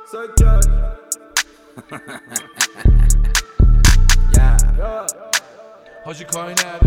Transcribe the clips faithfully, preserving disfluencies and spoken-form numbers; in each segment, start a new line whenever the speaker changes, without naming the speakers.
Psychic. Yeah. Yeah.
Haji kari nere.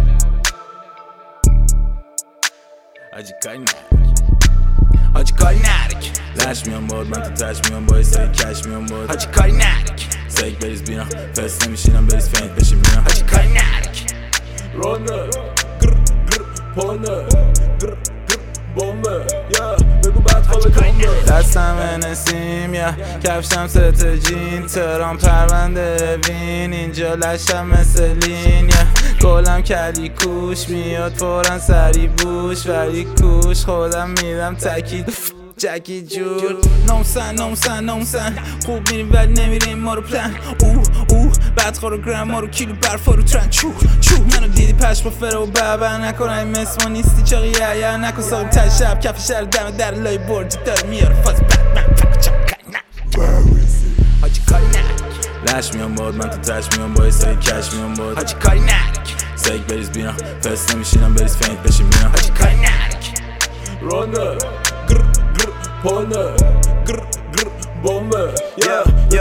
Haji kari nere. Haji kari nere. Lash میان باد من تو تش میان با سری کش میان باد. Haji kari nere. سگ بریز بینا فست نمیشینم بریز فینت بشین بینا. Haji kari nere. رانه گر گر پانه گر گر بامبه یا بگو بعد خواب کامبه. دستم نسیم یا کفشم ست جین ترام پرونده وین اینجا لشم مثل لین یا گلم کلی کوش میاد فورا سری بوش ولی کوش خودم میدم تکید جکی جور نامسن نامسن نامسن خوب میریم ولی نمیریم ما رو پلن اوه اوه بعد خورو گرم ما رو کیلو برفا رو ترن چو چو منو دیدی پش با فره و بابا نکن این مثل ما نیستی چاقی یا نکن ساقیم تر شب کف شهر دم در لای برد داره میاره فاز بد من فکر چم کاری نک حاجی کاری نک لش میان باد من تو تش میان با سری کش میان باد. حاجی کاری نک سگ بریز بینا فست نمیشینم بریز فینت بشین بینا. حاجی کاری نک رانه گر گر پانه گر گر بامبه یا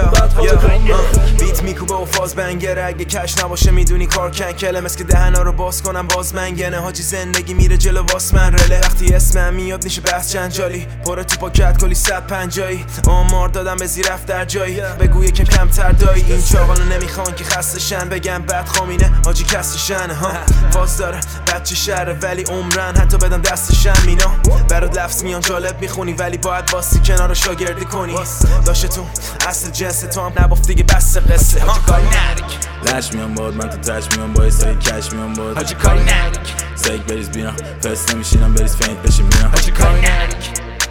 بیت میکوبه و فاز بنگره اگه کش نباشه میدونی کار کنکله مثل که دهنا رو باز کنم باز منگنه حاجی زندگی میره جلو واس من رله وقتی اسمم میاد میشه بحث جنجالی پاره تو پاکت کلی صد پنجایی آمار دادم به زیر رفت در جایی بگو یکم کمتر دایی این چاقالو نمیخوان که خسته شن بگم بد خامینه حاجی کسی شنه ها فاز داره بچه شهره ولی عمرن حتی بدم دستشن مینا برات لفظ میان جالب میخونی ولی باید باسی کنار شاگردی کنی داشته تو اصل جنس تو هم نبافت دیگه بس قصه. حاجی کاری نرک لش میان باد من تو تش میان با سری کش میان باد. حاجی کاری نرک سگ بریز بینا فست نمیشینم بریز فینت بشین بینا. حاجی کاری نرک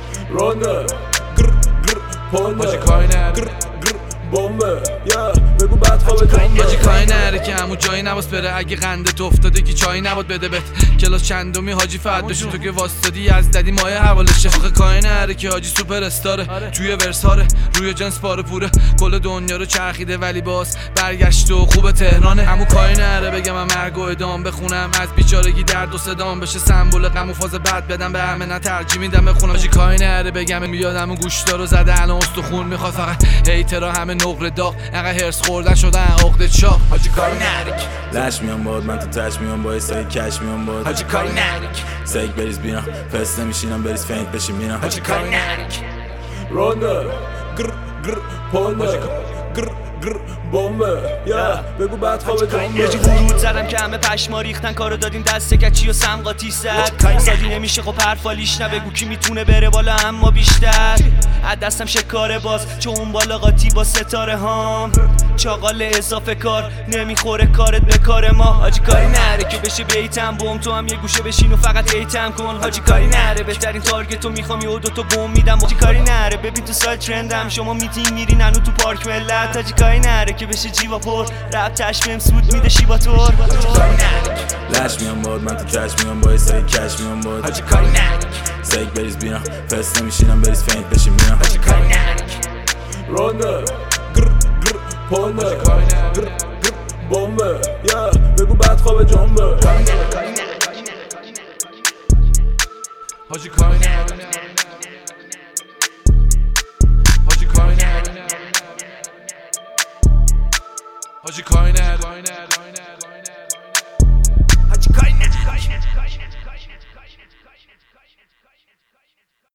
رانه گر گر پانه
حاجی کاری نرک
گر گر بامبه یا بگو بعد خواب کامبه.
حاجی کاری نره که همون جایی نباس بره اگه قندت افتاده که چایی نباد بده بهت کلاس چندمی حاجی فد بشو تو که واسطادی از ددی مایه حوالشه. آخه کاری نره که حاجی سوپر استاره توی ورساره روی جنس پاره پوره کل دنیا رو چرخیده ولی باز برگشت و خوب تهرانه. همون کاری نره بگم من مرگ و ادام بخونم از بیچارگی درد و صدام بشه سمبل غم و فاز بد بدم به همه نه ترجیح میدم بخونم. حاجی کاری نره بگم میادم گوشتا رو زده الان استخون میخواد فقط هیترا همه نقره داغ انقدر هرس خوردن شدن عقده چاق. حاجی کاری نرک لش میان باد من تو تش میان با سری کش میان باد. حاجی کاری نرک سگ بریز بینا فست نمیشینم بریز فینت بشین بینا. حاجی کاری نرک رانه گر گر پانه گر گر بامبه یا بگو بعد خواب کامبه.
یه جی ورود زدم که همه پشما ریختن کارو دادیم دست کچی و سمقاتی زد سادی نمیشه خب حرفالیش نه بگو کی میتونه بره بالا اما بیشتر از دستم شکاره باز چون اون بالا قاطی با ستاره هام چاقال اضافه کار نمیخوره کارت به کار ما. حاجی کاری نره که بشه بیتم بوم تو هم یه گوشه بشین و فقط هیتم کن. حاجی کاری نره بهترین تارگت رو میخوام یه دو تا بوم میدم. حاجی کاری نره ببین تو سایت ترندم شما میتینگ میرین هنو تو پارک ملت. حاجی کاری نره که بشه جیوا پر رپ تشمیم سود میده شیبا تور. حاجی کاری نره
لش میان باد من تو تش میان با سری کش میان باد.
حاجی کاری نره
سگ بریز بینا فست نمیشینم بریز فینت بشین بینا.
حاجی کاری نره
رانه گر گر پانه گر گر بامبه یا بگو بعد خواب جنبه.
حاجی کاری نره حاجی کاری نره حاجی کاری نره
حاجی کاری نره